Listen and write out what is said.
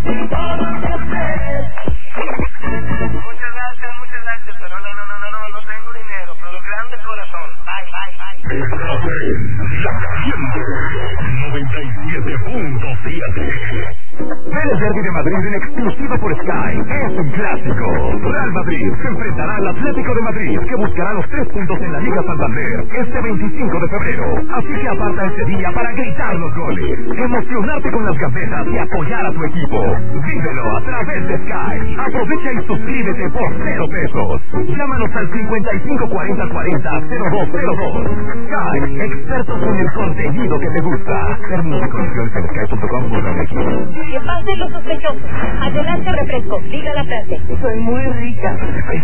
Muchas gracias, pero no tengo dinero, pero grande corazón. Ay. La Caliente 97.7. Ven el Derby de Madrid en exclusiva por Sky. Es un clásico. Real Madrid se enfrentará al Atlético de Madrid, que buscará los 3 puntos en la Liga Santander este 25 de febrero. Así que aparta este día para gritar los goles, emocionarte con las gambetas y apoyar a tu equipo. Vívelo a través de Sky. Aprovecha y suscríbete por 0 pesos. Llámanos al 5540400202. Sky, expertos en el contenido que te gusta. Términos y condiciones en sky.com.mx. Que pasen los sospechosos. Adelante refresco. Diga la frase. Soy muy rica.